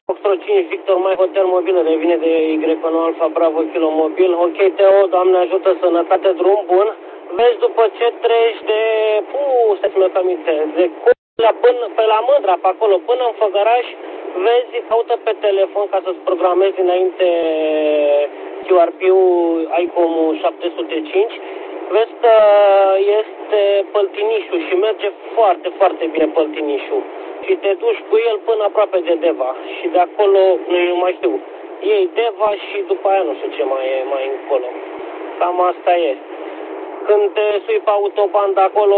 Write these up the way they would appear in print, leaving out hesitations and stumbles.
Foxtrot 5, Victor Mike Hotel Mobil, revine de Y1 Alfa Bravo Kilo Mobil. Ok, Teo, Doamne ajută, sănătate, drum bun. Vezi, după ce treci de... stai să mi-o aminte, de Colea până pe la Mândra, pe acolo, până în Făgăraș, vezi, caută pe telefon ca să-ți programezi înainte QRP-ul ICOM 705. Vezi că este Păltinișul și merge foarte, foarte bine Păltinișul. Și te duci cu el până aproape de Deva. Și de acolo, nu mai știu, iei Deva și după aia nu știu ce mai e mai încolo. Cam asta e. Când te sui pe autoband acolo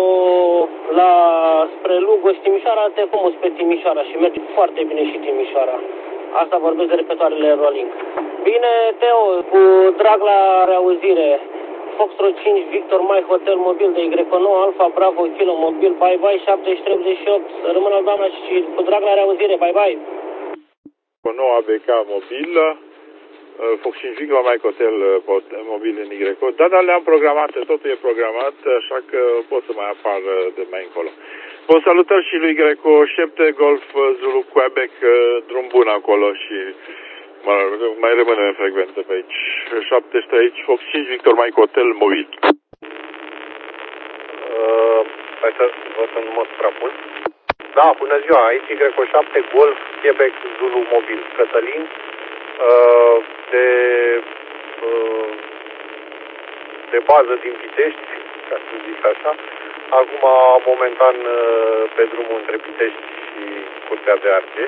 spre Lugoj, Timișoara, te frumos pe Timișoara și merge foarte bine și Timișoara. Asta vorbesc de repetoarele rolling. Bine, Teo, cu drag la reauzire. Foxtrot 5, Victor Mike Hotel Mobil de Y9 Alfa Bravo Kilo Mobil, bye bye 7038, să rămână doamna și cu drag la reauzire, bye bye. O nouă ABK Mobil, Fox 5 Victor Mike Hotel Mobil în Y9, dar le-am programate, totul e programat, așa că pot să mai apar de mai încolo. Vă salutări și lui Y7 Golf Zulu Quebec, drum bun acolo și... mai rămâne în frecvență pe aici. 73 aici, Fox 5, Victor Mike Hotel, mobil. Hai să vă sunt mult prea mult. Da, bună ziua, aici Y7 Golf, Quebec, Zulu, mobil. Cătălin, de bază din Pitești, ca să zic așa. Acum, momentan, pe drumul între Pitești și Curtea de Argeș.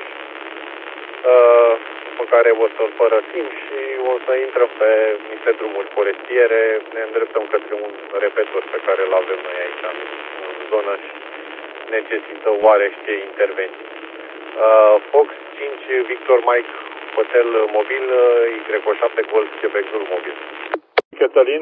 Pe care o să-l părăsim și o să intrăm pe niște drumuri forestiere, ne îndreptăm către un repetor pe care îl avem noi aici în zonă și necesită oarește intervenții. Fox 5 Victor Mike Hotel Mobil, Y7 Golf Quebec Zulu Mobil. Cătălin,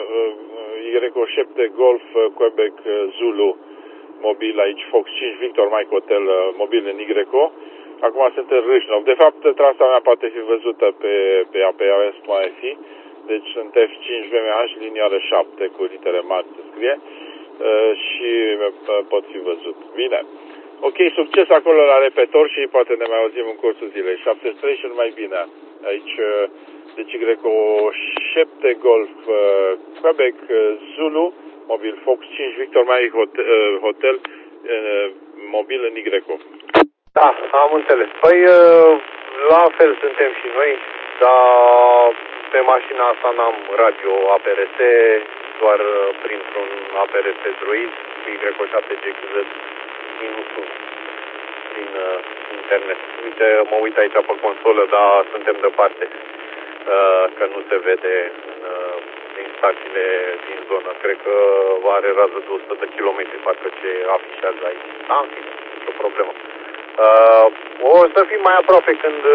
Y7 Golf Quebec Zulu Mobil aici, Fox 5 Victor Mike Hotel Mobil în Y. Acum sunt în Râșnov. De fapt, trasa mea poate fi văzută pe APS, mai fi. Deci sunt F5 VMH, liniară 7 cu litere mari se scrie și pot fi văzut. Bine. Ok, succes acolo la repetor și poate ne mai auzim în cursul zilei. 73 și mai bine. Aici, deci Y7 Golf Quebec Zulu, mobil Fox 5 Victor Mike Hotel mobil în Y. Da, am înțeles. Păi, la fel suntem și noi, dar pe mașina asta n-am radio APRS, doar printr-un APRS Droid, Y7GQZ -1 prin internet. Uite, mă uit aici pe consolă, dar suntem departe, că nu se vede în stațiile din zonă. Cred că are rază de 100 de kilometri, parcă ce afișează aici. Da, în fine, nicio problemă. O să fim mai aproape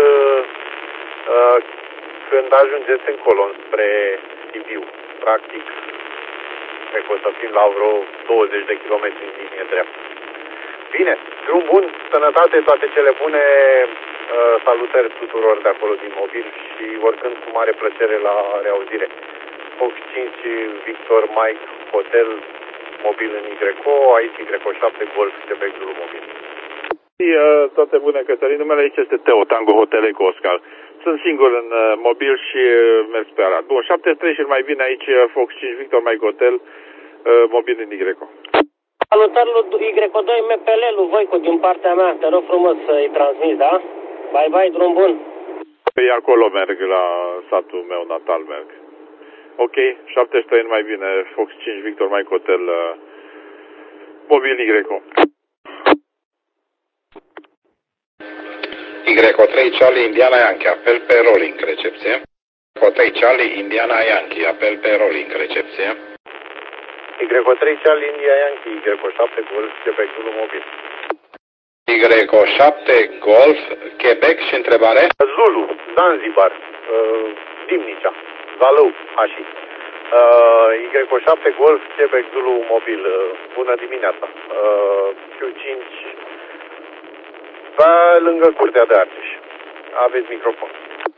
când ajungeți încolo spre Sibiu. Practic, cred că o să fim la vreo 20 de kilometri în linie dreaptă. Bine, drum bun, sănătate, toate cele bune, salutări tuturor de acolo din mobil și oricând cu mare plăcere la reauzire. Fox 5 Victor Mike Hotel mobil în Y, aici Y7 Golf Quebec Zulu mobil. Toate bune, Cătălin. Numele aici este Teo, Tango Hotel Eco Oscar. Sunt singur în mobil și merg pe Arad. Bun, 73 și mai bine aici Fox 5 Victor Mike Hotel mobil în Y. Salutări lui Y2 MPL-ul Voicu din partea mea. Te rog frumos să-i transmiți, da? Bye bye, drum bun. Păi acolo merg, la satul meu natal merg. Ok, 73 mai bine Fox 5 Victor Mike Hotel mobil Y. Y3 Charlie Indiana Yankee, apel pe rolling, recepție. Y3 Charlie Indiana Yankee, apel pe rolling, recepție. Y3 Charlie India Yankee, Y7 Golf Quebec Zulu mobil. Y7 Golf Quebec și întrebare? Zulu, Zanzibar, Dimnicea, Zalău, Așii. Y7 Golf Quebec Zulu mobil, bună dimineața. Q5 pe lângă Curtea de Argeș. Aveți microfon.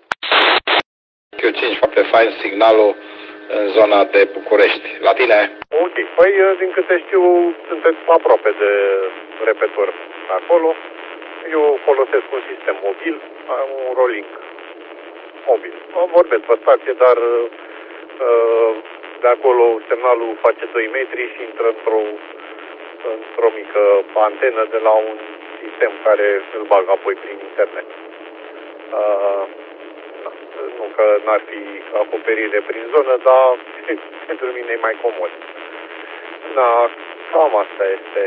Q5, foarte fain signalul în zona de București. La tine? Ok, păi din câte știu sunteți aproape de repetor acolo. Eu folosesc un sistem mobil, un rolling mobil. Vorbesc pe stație, dar de acolo semnalul face 2 metri și intră într-o mică antenă de la un sistem care îl bag apoi prin internet. Nu că n-ar fi acoperire prin zonă, dar pentru mine e mai comod. Da, cam asta este.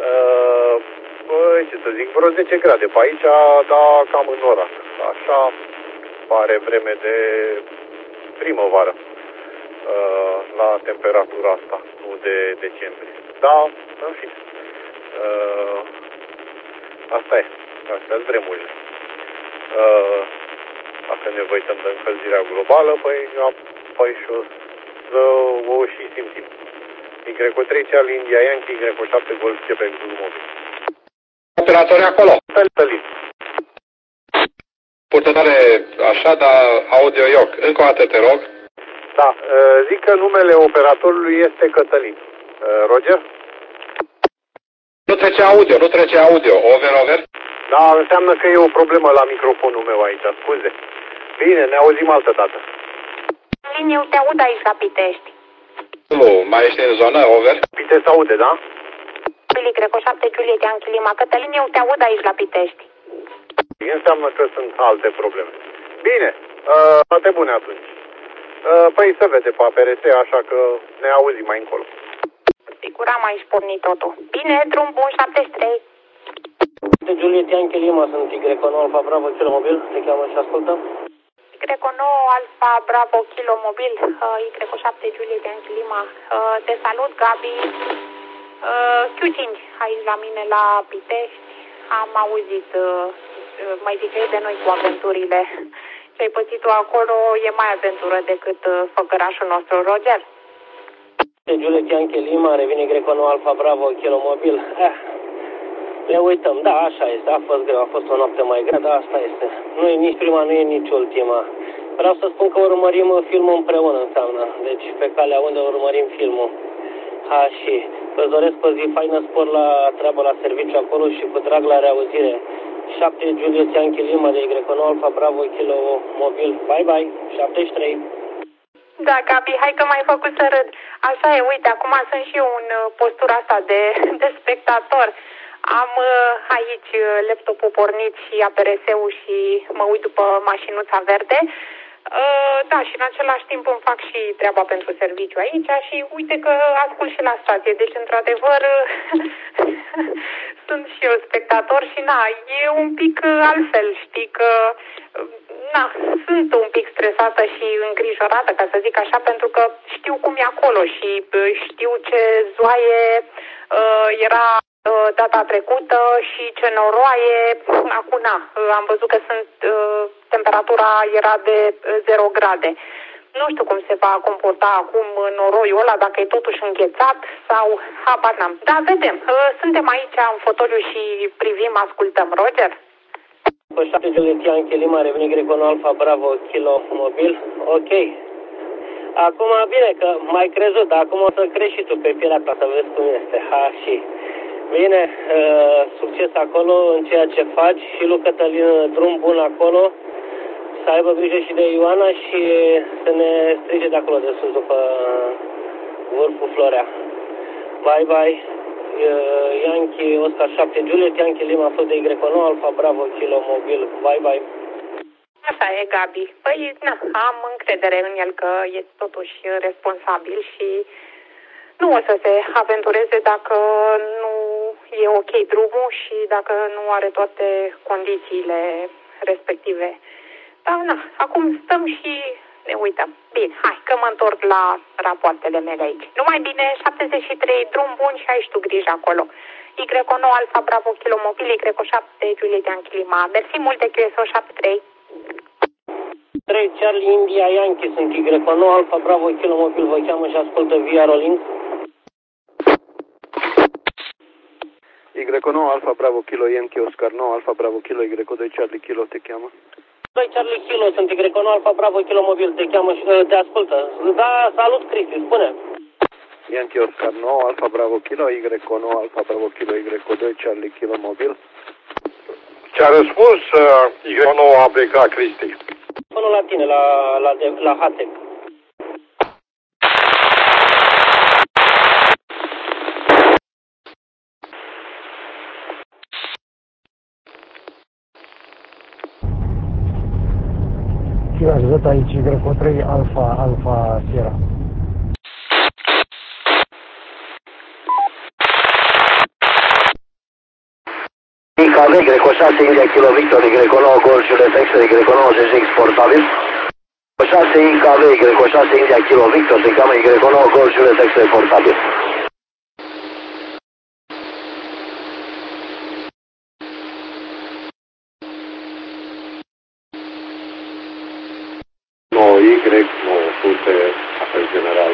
Ce să zic, vreo 10 grade pe aici, dar cam înnorat. Așa pare vreme de primăvară la temperatura asta, nu de decembrie. Da, în fine. Asta e. Astea-s vremurile. Dacă ne uităm de încălzirea globală, păi și o și simțim. Y3 Charlie India Yankee, Y7 Golf Quebec Zulu Mobil. Operatori acolo. Tălin. Purtătoare așa, dar audio ioc. Încă o dată te rog. Da, zic că numele operatorului este Cătălin. Roger? Nu trece audio. Over. Da, înseamnă că e o problemă la microfonul meu aici, scuze. Bine, ne auzim altă dată. Eu te aud aici la Pitești. Nu, mai ești în zonă, over? Pitești se aude, da? Billy Greco 7 Juliet Yankee Lima. Cătălin, eu te aud aici la Pitești. Înseamnă că sunt alte probleme. Bine, toate bune atunci. Păi se vede pe APRS, așa că ne auzim mai încolo. Sigur am aici pornit totul. Bine, drum bun, 73. Juliet Yankee Lima, sunt Y9 Alfa Bravo Kilo Mobil, te cheamă și ascultă. Y9 Alfa Bravo Kilo Mobil, Y7 Juliet Yankee Lima. Te salut, Gabi. Q5 aici la mine la Pitești. Am auzit, mai ziceai de noi cu aventurile. Ce ai pățit tu acolo e mai aventură decât făcărașul nostru, Roger. Juliet Yankee Lima, revine Y9 Alfa Bravo Kilo Mobil. Ne uităm, da, așa este, a fost greu, a fost o noapte mai grea, dar asta este. Nu e nici prima, nu e nici ultima. Vreau să spun că urmărim filmul împreună, înseamnă. Deci pe calea unde urmărim filmul. Și îți doresc o zi faină, spor la treabă la serviciu acolo și cu drag la reauzire. 7 Juliet Yankee Lima de Y9 Alfa Bravo Kilo Mobil. Bye, 73. Da, Gabi, hai că m-ai făcut să râd. Așa e, uite, acum sunt și eu în postura asta de spectator. Am aici laptopul pornit și APRS-ul și mă uit după mașinuța verde. Da, și în același timp îmi fac și treaba pentru serviciu aici și uite că ascult și la stație. Deci, într-adevăr, sunt și eu spectator și, e un pic altfel, știi că, sunt un pic stresată și îngrijorată, ca să zic așa, pentru că știu cum e acolo și știu ce zoaie era data trecută și ce noroaie. Acum, am văzut că temperatura era de 0 grade. Nu știu cum se va comporta acum noroiul ăla, dacă e totuși înghețat sau habar n-am. Da, vedem. Suntem aici în fotoliu și privim, ascultăm. Roger? 7 Juliet Yankee Lima, revine Y9 Alfa Bravo Kilo Mobil. Ok. Acum, bine că m-ai crezut, dar acum o să crești și tu pe pielea ta să vezi cum este. Și bine, succes acolo în ceea ce faci și lui Cătălin, drum bun acolo, să aibă grijă și de Ioana și să ne strige de acolo de sus după vârful Florea. Bye, Yankee Oscar 7 Juliet Yankee Lima, fost de Y9 Alfa Bravo Kilo Mobil. Bye. Așa e, Gabi. Păi, am încredere în el că e totuși responsabil și nu o să se aventureze dacă nu e ok drumul și dacă nu are toate condițiile respective. Dar, acum stăm și ne uităm. Bine, hai că mă întorc la rapoartele mele aici. Numai bine, 73, drum bun și ai și tu grijă acolo. Y9 Alfa Bravo Kilo Mobil, Y7 Juliet Yankee Lima. Mersi multe, QSO 73. 3 Charlie India Yankee, sunt Y9 Alfa Bravo Kilo Mobil, vă cheamă și ascultă via Rolling. Y9 Alfa Bravo Kilo Yankee Oscar 9 Alfa Bravo Kilo Y2 Charlie Kilo te cheamă. 2 Charlie Kilo, sunt Y9 Alfa Bravo Kilo Mobil, te cheamă și te ascultă. Da, salut Cristi, spune. Yankee Oscar 9 Alfa Bravo Kilo Y9 Alfa Bravo Kilo Y2 Charlie Kilo Mobil. Ți-a răspuns, eu nu a plecat Cristi. Până la tine, la Hatec. Eu aș văd aici Greco 3 Alfa Sierra. IKV, Greco 6, India Kilo Victor, Greco 9, Gol Juliet X, Greco 9, ZX portabil. 6 IKV, Greco 6, India Kilo Victor, se cheamă Greco 9, Gol Juliet X portabil. Y900, apel general.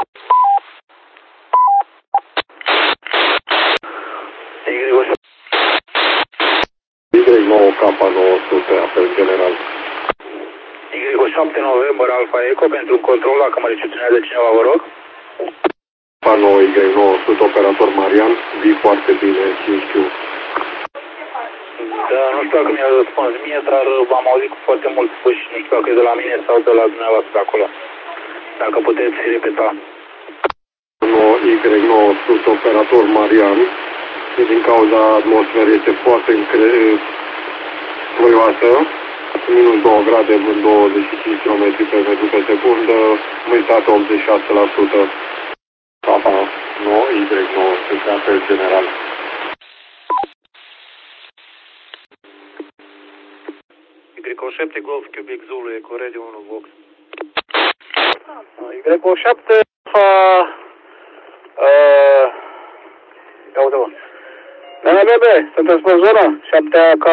Y9K900, apel general. Y7 November Alpha Echo pentru un control, dacă mă recepționează cineva, vă rog. Alpha 9, Y900, operator Marian, vii foarte bine, 5Q. Da, nu știu dacă mi-a răspuns mie, dar v-am auzit cu foarte mult puși, nu știu dacă e de la mine sau de la dumneavoastră acolo. Dacă puteți repeta. Y900, operator Marian, din cauza atmosferei este foarte ploioasă, minus 2 grade, în 25 km pe metru pe secundă, umiditate 86%. Papa, Y900, apel general. Y7 Golf Cubic Zulu, Eco Radio 1 Vox. Y7, ia uite-mă. NBB, sunteți pe zonă? 7 ca...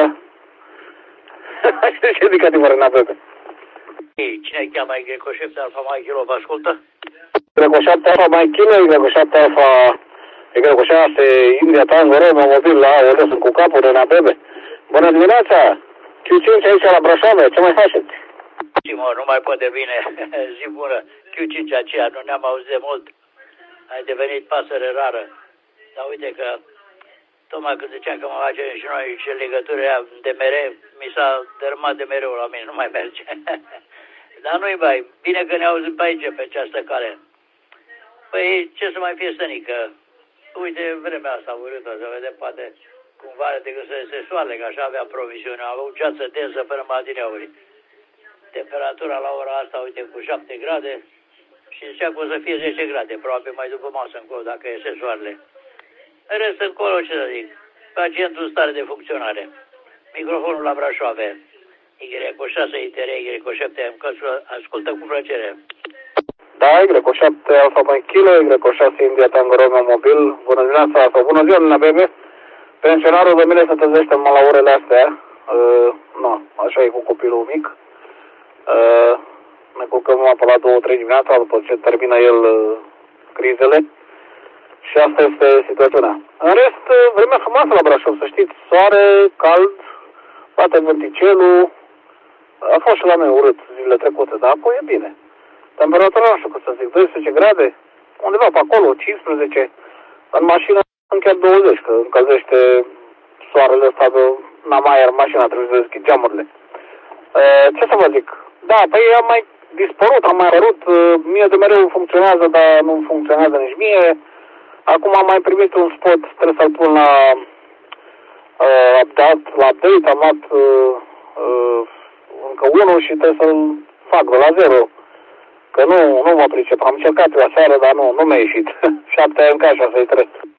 Ce indicativ are NBB? Cine cheamă Y7 Alpha Mike Kilo, vă ascultă? Y7 Alpha Mike Kilo, Y7 Alpha... Y6 India Tango Romeo mobil la unde sunt cu capul de NBB. Bună dimineața! Q5 aici la Brașov, ce mai faceți? Simon, nu mai poate bine. Zi bună. Q5 aceea, nu ne-am auzit de mult. Ai devenit pasăre rară. Dar uite că, tocmai când ziceam că mă facem și noi și legăturile de mere, mi s-a dărmat de mereu la mine, nu mai merge. Dar nu-i mai, bine că ne auzim pe aici, pe această cale. Păi, ce să mai fie stănică? Uite, vremea asta urâtă, să vedem, poate cumva decât să se soarele, că așa avea promisiune. Am avut ceață densă până madineauri. Temperatura la ora asta, uite, cu 7 grade și zicea că o să fie 10 grade, probabil mai după masă încolo, dacă iese soarele. În rest, încolo, ce să zic, pacientul în stare de funcționare. Microfonul la Brașoave, Y6 ITR, Y7 ascultă cu plăcere. Da, Y7 Alpha Mike Kilo, Y6 India Tango Romeo mobil, bună dimineața sau bună ziua, Nina Bebe. Pensionarul de mine se trezește numai la orele astea, așa e cu copilul mic. Ne culcăm pe la 2-3 dimineața după ce termină el crizele și asta este situația. În rest, vremea frumoasă la Brașov, să știți, soare, cald, bate vânticelul, a fost și la noi urât zilele trecute, dar apoi e bine. Temperatura, nu știu cum să zic, 12 grade, undeva pe acolo, 15, în mașină sunt chiar 20, că încălzește soarele ăsta de n-am mașina, trebuie să deschid geamurile. Ce să vă zic? Da, păi am mai dispărut, am mai apărut, mie de mereu funcționează, dar nu funcționează nici mie. Acum am mai primit un spot, trebuie să-l pun la update, am luat încă unul și trebuie să-l fac de la zero. Că nu mă pricep, am încercat eu aseară, dar nu mi-a ieșit. 7 ani ca așa să-i trec.